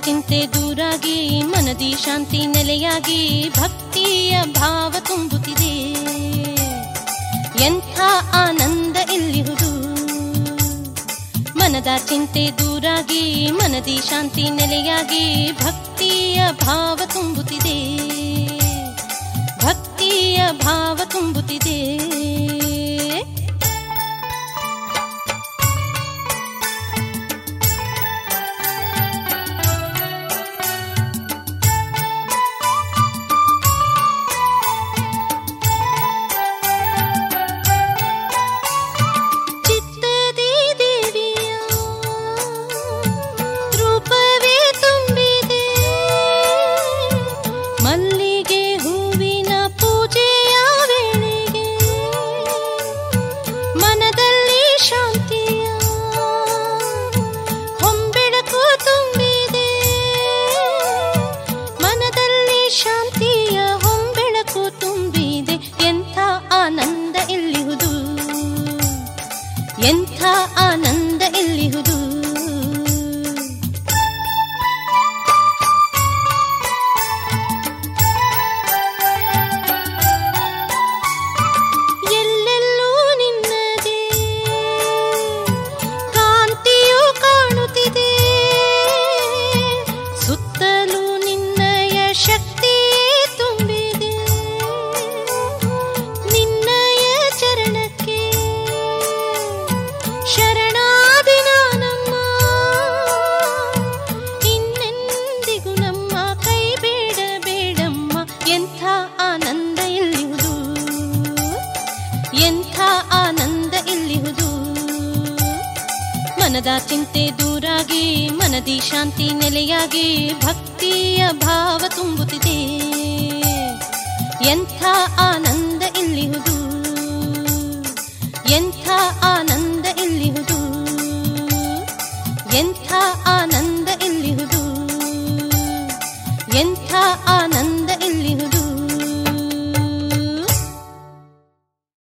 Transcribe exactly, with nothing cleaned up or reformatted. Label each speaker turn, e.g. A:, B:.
A: ಚಿಂತೆ ದೂರಾಗಿ ಮನದಿ ಶಾಂತಿ ನೆಲೆಯಾಗಿ ಭಕ್ತಿಯ ಭಾವ ತುಂಬುತ್ತಿದೆ. ಎಂಥ ಆನಂದ ಇಲ್ಲಿಹುದು. ಮನದ ಚಿಂತೆ ದೂರಾಗಿ ಮನದಿ ಶಾಂತಿ ನೆಲೆಯಾಗಿ ಭಕ್ತಿಯ ಭಾವ ತುಂಬುತ್ತಿದೆ. ಭಕ್ತಿಯ ಭಾವ ತುಂಬುತ್ತಿದೆ. ಎಂಥ ಆನಂದ ಇಲ್ಲಿಹುದು. ಎಲ್ಲೆಲ್ಲೂ ನಿನ್ನದೇ ಕಾಂತಿಯು ಕಾಣುತ್ತಿದೆ. ಸುತ್ತಲೂ ನಿನ್ನಯ ಶಕ್ತಿ ತುಂಬಿದೆ. ನಿನ್ನಯ ಚರಣಕ್ಕೆ ಶರಣಾದಿ ನಾನಮ್ಮ. ಇನ್ನೆಂದಿಗೂ ನಮ್ಮ ಕೈ ಬೇಡ ಬೇಡಮ್ಮ. ಎಂಥ ಆನಂದ ಇಲ್ಲಿಹುದು. ಎಂಥ ಆನಂದ ಇಲ್ಲಿಹುದು. ಮನದ ಚಿಂತೆ ದೂರಾಗಿ ಮನದಿ ಶಾಂತಿ ನೆಲೆಯಾಗಿ ಭಕ್ತಿಯ ಭಾವ ತುಂಬುತ್ತಿದೆ. ಎಂಥ ಆನಂದ ಇಲ್ಲಿಹುದು. ಎಂಥ ಆನಂದ